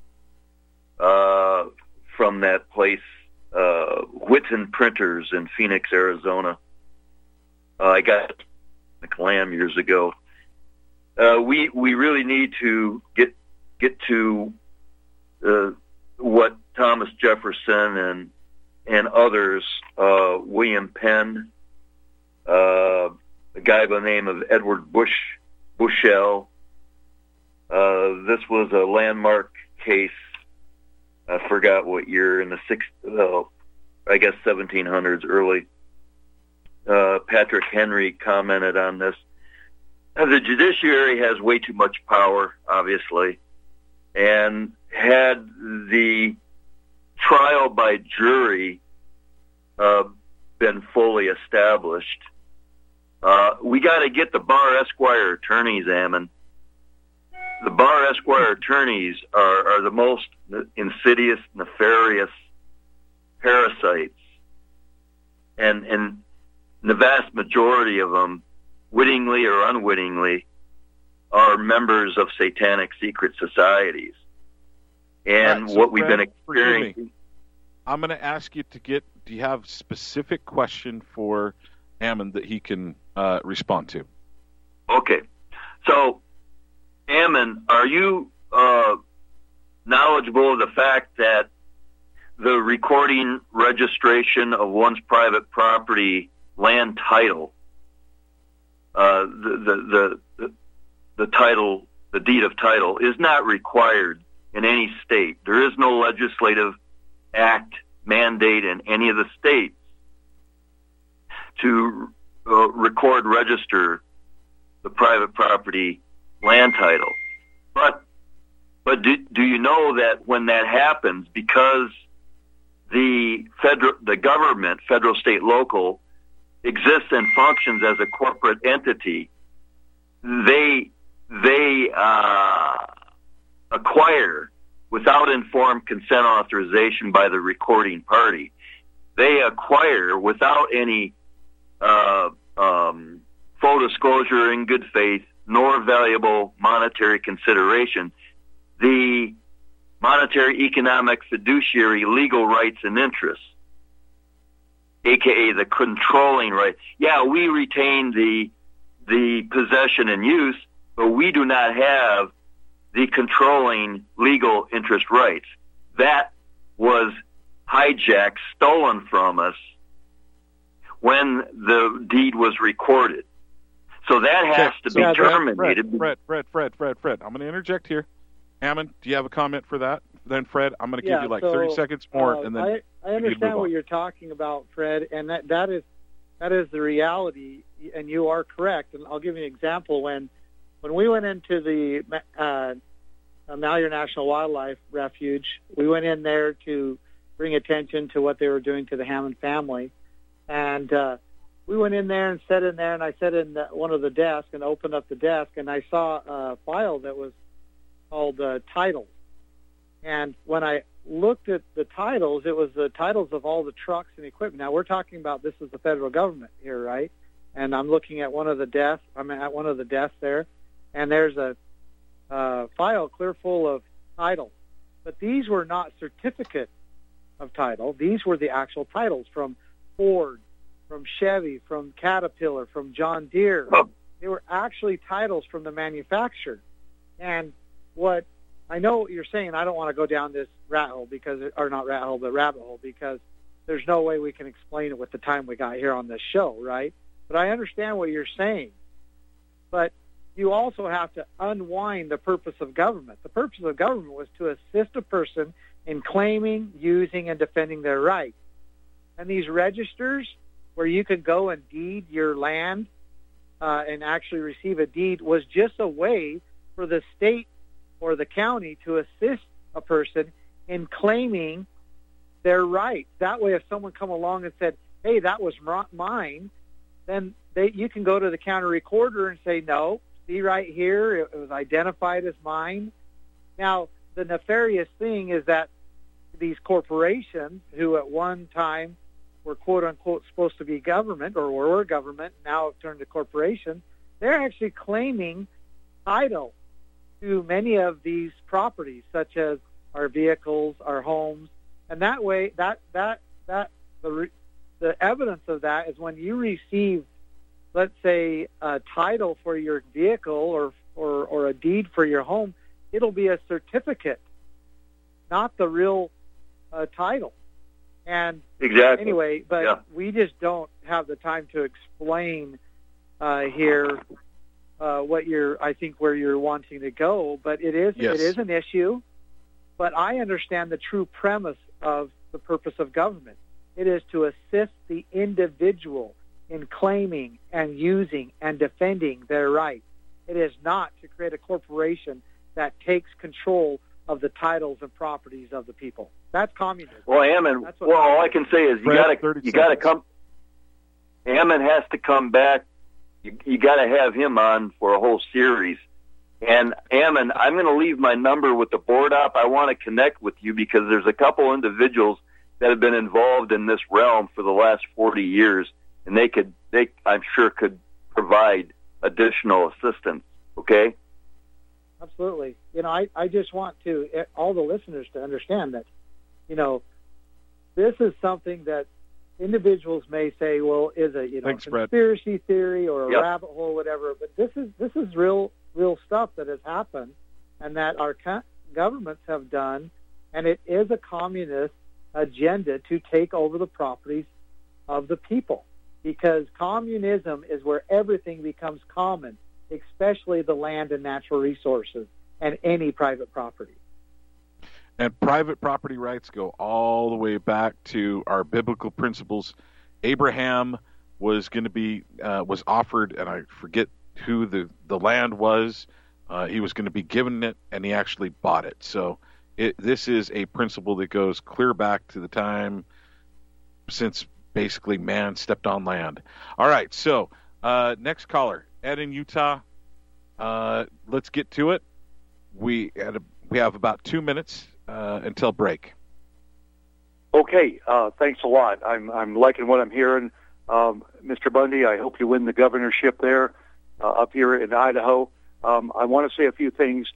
from that place, Whitten Printers in Phoenix, Arizona. I got it at McLam years ago. We really need to get to what Thomas Jefferson and others, William Penn, a guy by the name of Edward Bushell. This was a landmark case. I forgot what year, in the 1700s, early. Patrick Henry commented on this. The judiciary has way too much power, obviously, and had the trial by jury been fully established, we got to get the Bar Esquire attorneys, Ammon. The Bar Esquire attorneys are the most insidious, nefarious parasites, and the vast majority of them, wittingly or unwittingly, are members of satanic secret societies. And
so
what we've been experiencing...
I'm going to ask you to do you have a specific question for Ammon that he can respond to?
Okay. So, Ammon, are you knowledgeable of the fact that the recording registration of one's private property land title, the title, the deed of title, is not required in any state? There is no legislative act mandate in any of the states to register the private property land title. But do you know that when that happens, because the government, federal, state, local, exists and functions as a corporate entity, they acquire, without informed consent authorization by the recording party, they acquire without any full disclosure in good faith nor valuable monetary consideration the monetary, economic, fiduciary, legal rights and interests, aka the controlling rights. Yeah, we retain the possession and use, but we do not have the controlling legal interest rights. That was hijacked, stolen from us when the deed was recorded. So that has to be terminated.
Fred, I'm going to interject here. Ammon, do you have a comment for that? Then, Fred, I'm going to give you 30 seconds more, and then
I understand what you're talking about, Fred, and that is the reality, and you are correct. And I'll give you an example. When we went into the Malheur National Wildlife Refuge, we went in there to bring attention to what they were doing to the Hammond family, and we went in there and sat in there, and I sat in one of the desks and opened up the desk, and I saw a file that was called titles. And when I looked at the titles, it was the titles of all the trucks and equipment. Now, we're talking about this is the federal government here, right? And I'm looking at one of the desks. I'm at one of the desks there, and there's a file clear full of titles. But these were not certificates of title. These were the actual titles from Ford, from Chevy, from Caterpillar, from John Deere. They were actually titles from the manufacturer. And what I know what you're saying, I don't want to go down this rabbit hole because there's no way we can explain it with the time we got here on this show, right? But I understand what you're saying. But you also have to unwind the purpose of government. The purpose of government was to assist a person in claiming, using, and defending their rights. And these registers where you could go and deed your land and actually receive a deed was just a way for the state or the county to assist a person in claiming their rights. That way, if someone come along and said, hey, that was mine, then you can go to the county recorder and say, no, see right here, it was identified as mine. Now, the nefarious thing is that these corporations who at one time were quote-unquote supposed to be government or were government, now have turned to corporations, they're actually claiming title to many of these properties, such as our vehicles, our homes, and that way, the evidence of that is when you receive, let's say, a title for your vehicle or a deed for your home, it'll be a certificate, not the real title. And
exactly.
Anyway, but we just don't have the time to explain here where you're wanting to go. But it is an issue. But I understand the true premise of the purpose of government. It is to assist the individual in claiming and using and defending their rights. It is not to create a corporation that takes control of the titles and properties of the people. That's communism.
Well, Ammon, all I can say is you got to come. Ammon has to come back. You got to have him on for a whole series. And Ammon, I'm going to leave my number with the board op. I want to connect with you because there's a couple individuals that have been involved in this realm for the last 40 years, and they I'm sure could provide additional assistance. Okay.
Absolutely. I just want all the listeners to understand that, this is something that individuals may say, well, is a conspiracy theory or a rabbit hole or whatever, but this is real stuff that has happened and that our governments have done, and it is a communist agenda to take over the properties of the people, because communism is where everything becomes common, especially the land and natural resources and any private property.
And private property rights go all the way back to our biblical principles. Abraham was going to be was offered, and I forget who the land was. He was going to be given it, and he actually bought it. So this is a principle that goes clear back to the time since basically man stepped on land. All right, so next caller, Ed in Utah. Let's get to it. We have about 2 minutes until break.
Okay, thanks a lot. I'm liking what I'm hearing, Mr. Bundy. I hope you win the governorship there up here in Idaho. I want to say a few things.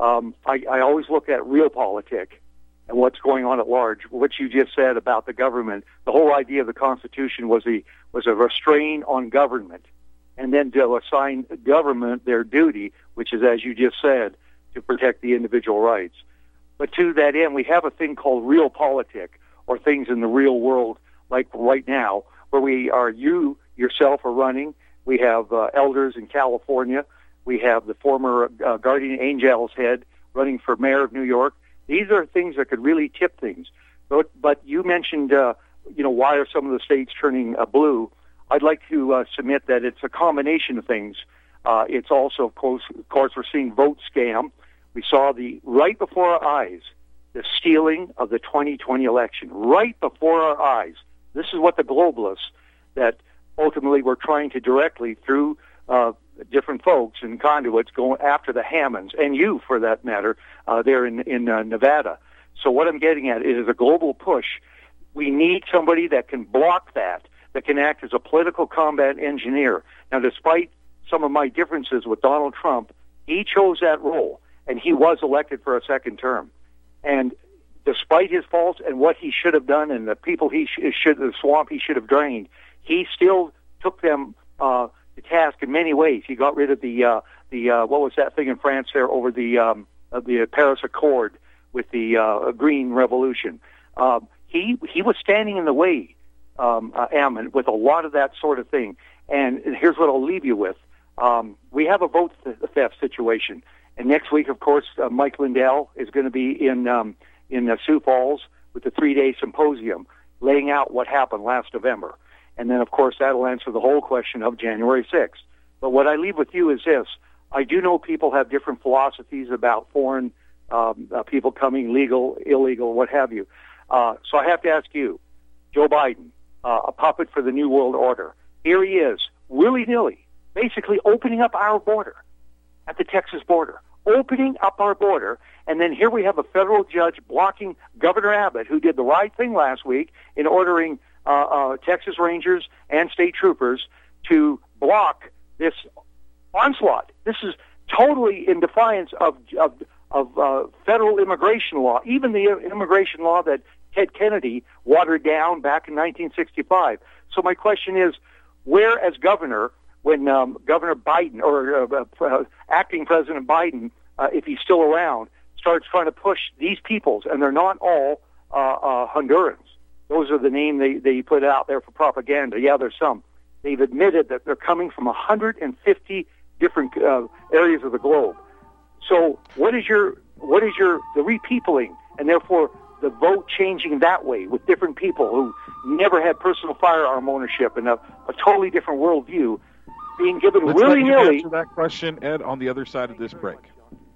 I always look at realpolitik and what's going on at large. What you just said about the government, the whole idea of the Constitution was a restraint on government, and then to assign government their duty, which is, as you just said, to protect the individual rights. But to that end, we have a thing called realpolitik, or things in the real world, like right now, where you yourself are running. We have elders in California. We have the former Guardian Angels head running for mayor of New York. These are things that could really tip things. But you mentioned, why are some of the states turning blue? I'd like to submit that it's a combination of things. It's also, of course, we're seeing vote scam. We saw right before our eyes, the stealing of the 2020 election, right before our eyes. This is what the globalists that ultimately were trying to directly, through different folks and conduits, go after the Hammonds, and you, for that matter, there in Nevada. So what I'm getting at is a global push. We need somebody that can block that can act as a political combat engineer. Now, despite some of my differences with Donald Trump, he chose that role, and he was elected for a second term. And despite his faults and what he should have done and the people the swamp he should have drained, he still took them to task in many ways. He got rid of the what was that thing in France there over the Paris Accord with the Green Revolution. He was standing in the way, Ammon, with a lot of that sort of thing. And here's what I'll leave you with. We have a vote theft situation. And next week, of course, Mike Lindell is going to be in Sioux Falls with the 3-day symposium laying out what happened last November. And then, of course, that'll answer the whole question of January 6th. But what I leave with you is this. I do know people have different philosophies about foreign people coming, legal, illegal, what have you. So I have to ask you, Joe Biden, a puppet for the New World Order. Here he is, willy-nilly, basically opening up our border at the Texas border, opening up our border. And then here we have a federal judge blocking Governor Abbott, who did the right thing last week in ordering Texas Rangers and state troopers to block this onslaught. This is totally in defiance of federal immigration law, even the immigration law that Ted Kennedy watered down back in 1965. So my question is, where as governor, when Governor Biden or acting President Biden, if he's still around, starts trying to push these peoples, and they're not all Hondurans. Those are the name they put out there for propaganda. Yeah, there's some. They've admitted that they're coming from 150 different areas of the globe. So what is the repeopling, and therefore the vote changing that way with different people who never had personal firearm ownership and a totally different worldview being given willy-nilly?
Let's answer that question, Ed, on the other side of this break.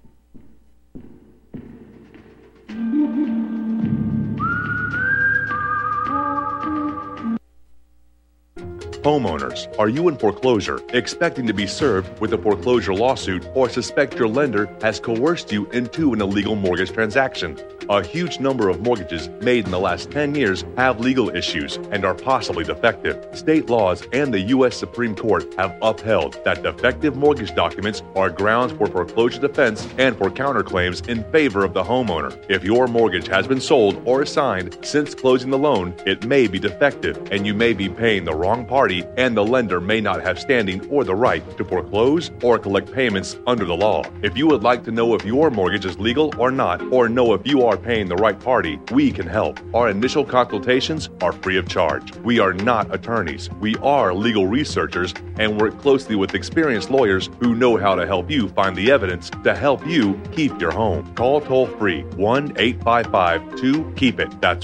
Homeowners, are you in foreclosure, expecting to be served with a foreclosure lawsuit, or suspect your lender has coerced you into an illegal mortgage transaction? A huge number of mortgages made in the last 10 years have legal issues and are possibly defective. State laws and the U.S. Supreme Court have upheld that defective mortgage documents are grounds for foreclosure defense and for counterclaims in favor of the homeowner. If your mortgage has been sold or assigned since closing the loan, it may be defective and you may be paying the wrong party, and the lender may not have standing or the right to foreclose or collect payments under the law. If you would like to know if your mortgage is legal or not, or know if you are paying the right party, we can help. Our initial consultations are free of charge. We are not attorneys. We are legal researchers and work closely with experienced lawyers who know how to help you find the evidence to help you keep your home. Call toll-free 1-855-2-KEEP-IT. That's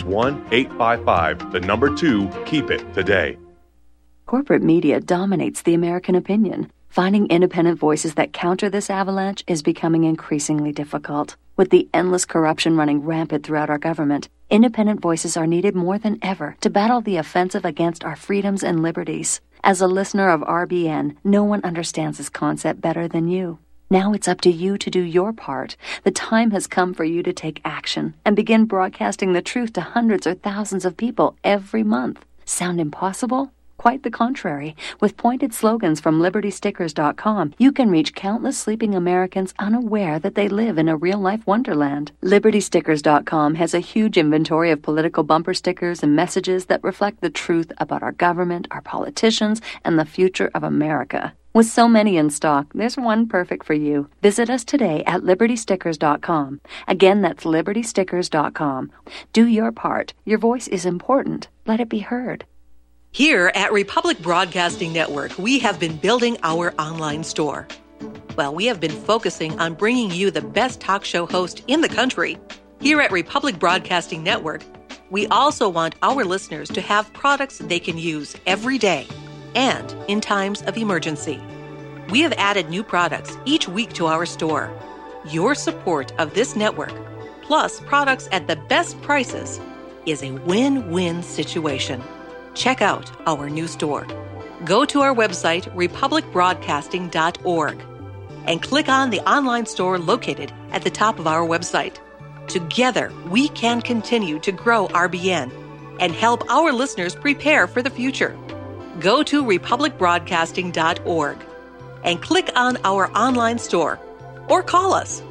1-855-2-KEEP-IT today.
Corporate media dominates the American opinion. Finding independent voices that counter this avalanche is becoming increasingly difficult. With the endless corruption running rampant throughout our government, independent voices are needed more than ever to battle the offensive against our freedoms and liberties. As a listener of RBN, no one understands this concept better than you. Now it's up to you to do your part. The time has come for you to take action and begin broadcasting the truth to hundreds or thousands of people every month. Sound impossible? Quite the contrary. With pointed slogans from LibertyStickers.com, you can reach countless sleeping Americans unaware that they live in a real-life wonderland. LibertyStickers.com has a huge inventory of political bumper stickers and messages that reflect the truth about our government, our politicians, and the future of America. With so many in stock, there's one perfect for you. Visit us today at LibertyStickers.com. Again, that's LibertyStickers.com. Do your part. Your voice is important. Let it be heard.
Here at Republic Broadcasting Network, we have been building our online store. Well, we have been focusing on bringing you the best talk show host in the country. Here at Republic Broadcasting Network, we also want our listeners to have products they can use every day and in times of emergency. We have added new products each week to our store. Your support of this network, plus products at the best prices, is a win-win situation. Check out our new store. Go to our website, republicbroadcasting.org, and click on the online store located at the top of our website. Together, we can continue to grow RBN and help our listeners prepare for the future. Go to republicbroadcasting.org and click on our online store or call us.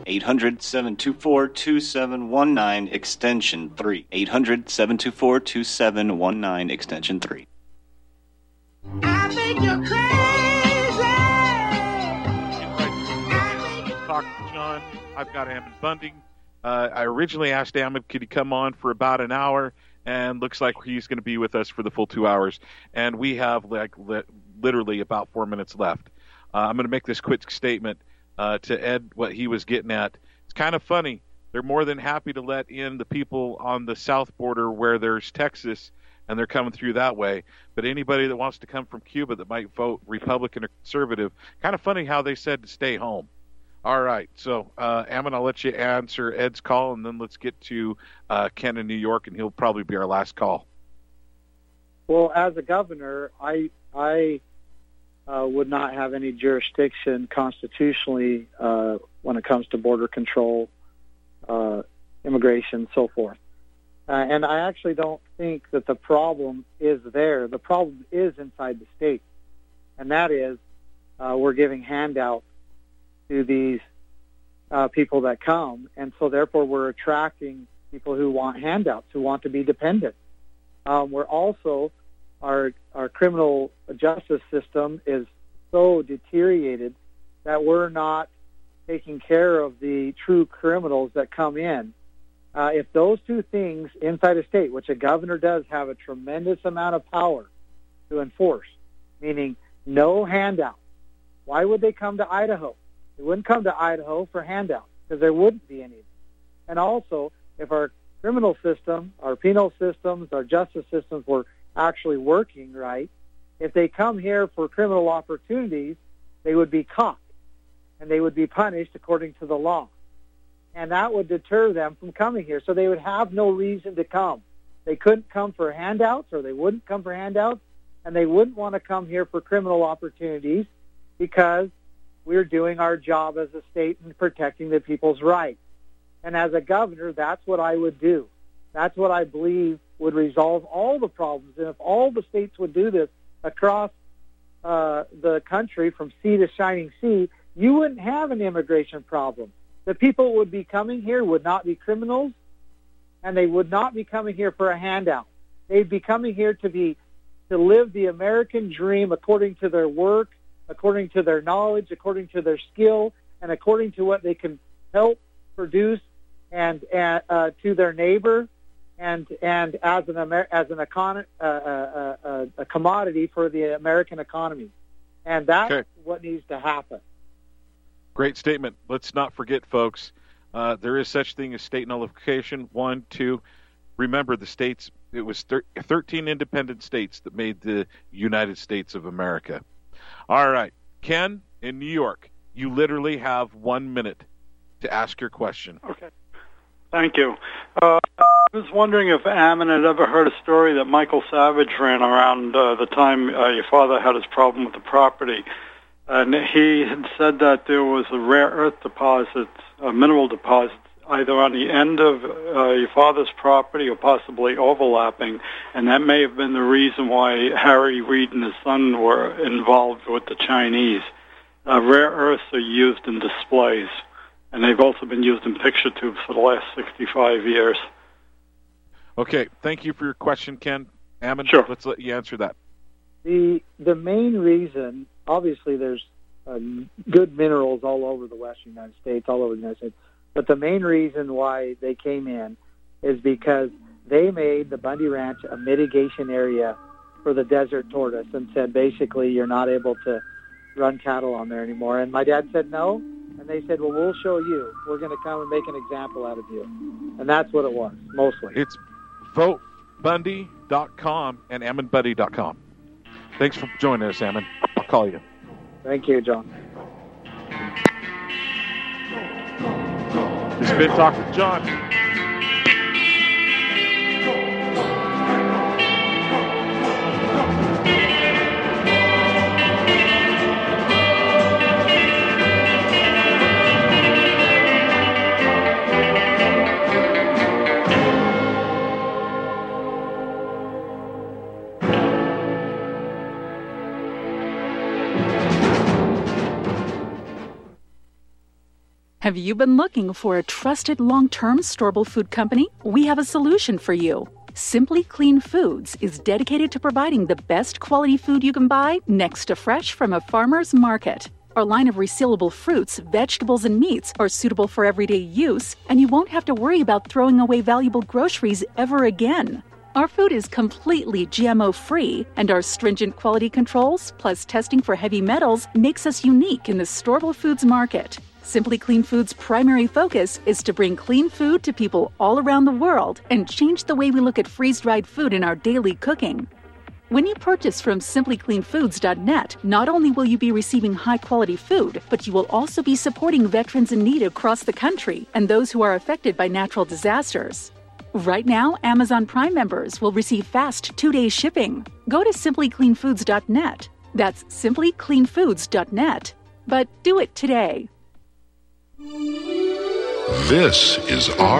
800-724-2719, extension 3. 800-724-2719, extension 3.
I think you're crazy.
Talk to John. I've got Ammon Bundy. I originally asked Ammon, could he come on for about an hour? And looks like he's going to be with us for the full 2 hours. And we have literally about 4 minutes left. I'm going to make this quick statement to Ed, what he was getting at. It's kind of funny. They're more than happy to let in the people on the south border where there's Texas, and they're coming through that way. But anybody that wants to come from Cuba that might vote Republican or conservative, kind of funny how they said to stay home. All right, so Ammon, I'll let you answer Ed's call, and then let's get to Ken in New York, and he'll probably be our last call.
Well, as a governor, I would not have any jurisdiction constitutionally when it comes to border control, immigration, so forth. And I actually don't think that the problem is there. The problem is inside the state, and that is we're giving handouts to these people that come, and so therefore we're attracting people who want handouts, who want to be dependent. We're also, our criminal justice system is so deteriorated that we're not taking care of the true criminals that come in. If those two things inside a state, which a governor does have a tremendous amount of power to enforce, meaning no handouts, why would they come to Idaho? They wouldn't come to Idaho for handouts because there wouldn't be any. And also, if our criminal system, our penal systems, our justice systems were actually working right, if they come here for criminal opportunities, they would be caught and they would be punished according to the law. And that would deter them from coming here. So they would have no reason to come. They couldn't come for handouts, or they wouldn't come for handouts, and they wouldn't want to come here for criminal opportunities because we're doing our job as a state in protecting the people's rights. And as a governor, that's what I would do. That's what I believe would resolve all the problems. And if all the states would do this across the country from sea to shining sea, you wouldn't have an immigration problem. The people would be coming here would not be criminals, and they would not be coming here for a handout. They'd be coming here to live the American dream according to their work, according to their knowledge, according to their skill, and according to what they can help produce and to their neighbor, and as a commodity for the American economy. And that's what needs to happen.
Great statement. Let's not forget, folks, there is such thing as state nullification. 1, 2. Remember, the states, it was 13 independent states that made the United States of America. All right. Ken, in New York, you literally have 1 minute to ask your question.
Okay. Thank you. I was wondering if Ammon had ever heard a story that Michael Savage ran around the time your father had his problem with the property. And he had said that there was a rare earth deposit, mineral deposit, either on the end of your father's property or possibly overlapping, and that may have been the reason why Harry Reid and his son were involved with the Chinese. Rare earths are used in displays, and they've also been used in picture tubes for the last 65 years.
Okay, thank you for your question, Ken. Ammon,
sure.
Let's let you answer that.
The main reason, obviously there's good minerals all over the western United States, all over the United States, but the main reason why they came in is because they made the Bundy Ranch a mitigation area for the desert tortoise and said basically you're not able to run cattle on there anymore. And my dad said no, and they said, well, we'll show you. We're going to come and make an example out of you. And that's what it was, mostly.
It's votebundy.com and ammonbuddy.com. Thanks for joining us, Ammon. I'll call you.
Thank you, John.
This has been Talk with John.
Have you been looking for a trusted long-term storable food company? We have a solution for you. Simply Clean Foods is dedicated to providing the best quality food you can buy next to fresh from a farmer's market. Our line of resealable fruits, vegetables, and meats are suitable for everyday use, and you won't have to worry about throwing away valuable groceries ever again. Our food is completely GMO-free, and our stringent quality controls, plus testing for heavy metals, makes us unique in the storable foods market. Simply Clean Foods' primary focus is to bring clean food to people all around the world and change the way we look at freeze-dried food in our daily cooking. When you purchase from simplycleanfoods.net, not only will you be receiving high-quality food, but you will also be supporting veterans in need across the country and those who are affected by natural disasters. Right now, Amazon Prime members will receive fast 2-day shipping. Go to simplycleanfoods.net. That's simplycleanfoods.net. But do it today.
This is our